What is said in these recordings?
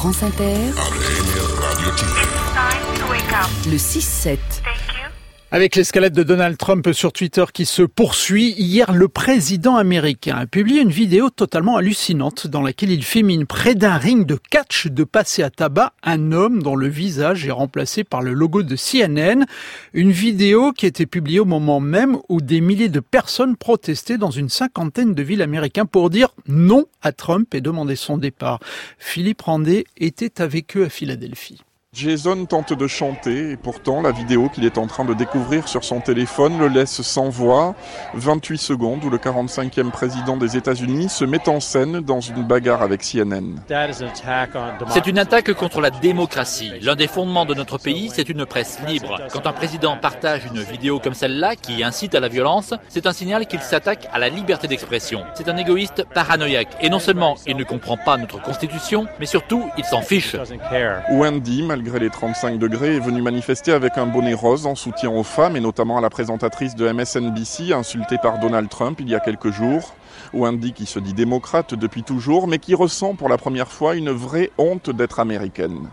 France Inter, le 6-7. Avec l'escalade de Donald Trump sur Twitter qui se poursuit, hier le président américain a publié une vidéo totalement hallucinante dans laquelle il fait mine près d'un ring de catch de passer à tabac un homme dont le visage est remplacé par le logo de CNN. Une vidéo qui a été publiée au moment même où des milliers de personnes protestaient dans une cinquantaine de villes américaines pour dire non à Trump et demander son départ. Philippe Randé était avec eux à Philadelphie. Jason tente de chanter et pourtant la vidéo qu'il est en train de découvrir sur son téléphone le laisse sans voix. 28 secondes où le 45e président des États-Unis se met en scène dans une bagarre avec CNN. C'est une attaque contre la démocratie. L'un des fondements de notre pays, c'est une presse libre. Quand un président partage une vidéo comme celle-là qui incite à la violence, c'est un signal qu'il s'attaque à la liberté d'expression. C'est un égoïste paranoïaque. Et non seulement il ne comprend pas notre constitution, mais surtout il s'en fiche. Wendy, malgré les 35 degrés, est venue manifester avec un bonnet rose en soutien aux femmes et notamment à la présentatrice de MSNBC insultée par Donald Trump il y a quelques jours. Wendy qui se dit démocrate depuis toujours mais qui ressent pour la première fois une vraie honte d'être américaine.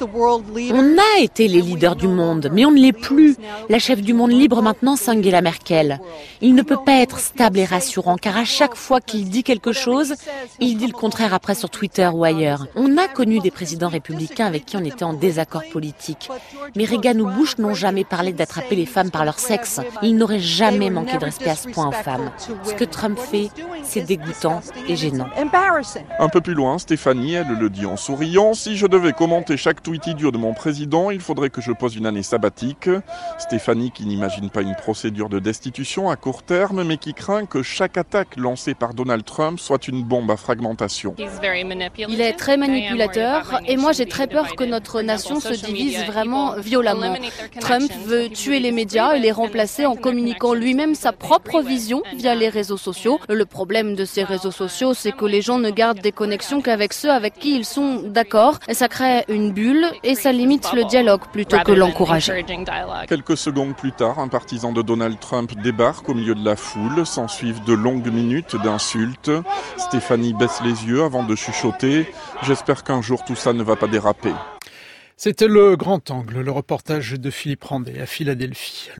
On a été les leaders du monde, mais on ne l'est plus. La chef du monde libre maintenant, c'est Angela Merkel. Il ne peut pas être stable et rassurant car à chaque fois qu'il dit quelque chose, il dit le contraire après sur Twitter ou ailleurs. On a connu des présidents républicains avec qui on était en désaccord politique. Mais Reagan ou Bush n'ont jamais parlé d'attraper les femmes par leur sexe. Ils n'auraient jamais manqué de respect à ce point aux femmes. Ce que Trump fait, c'est dégoûtant et gênant. Un peu plus loin, Stéphanie, elle le dit en souriant, si je devais commenter chaque tweet idiot de mon président, il faudrait que je pose une année sabbatique. Stéphanie qui n'imagine pas une procédure de destitution à court terme, mais qui craint que chaque attaque lancée par Donald Trump soit une bombe à fragmentation. Il est très manipulateur et moi j'ai très peur que notre nation se divise vraiment violemment. Trump veut tuer les médias et les remplacer en communiquant lui-même sa propre vision via les réseaux sociaux. Le problème de ces réseaux sociaux, c'est que les gens ne gardent des connexions qu'avec ceux avec qui ils sont d'accord. Et ça crée une bulle et ça limite le dialogue plutôt que l'encourager. Quelques secondes plus tard, un partisan de Donald Trump débarque au milieu de la foule. S'ensuivent de longues minutes d'insultes. Stéphanie baisse les yeux avant de chuchoter. J'espère qu'un jour tout ça ne va pas déraper. C'était le Grand Angle, le reportage de Philippe Randé à Philadelphie.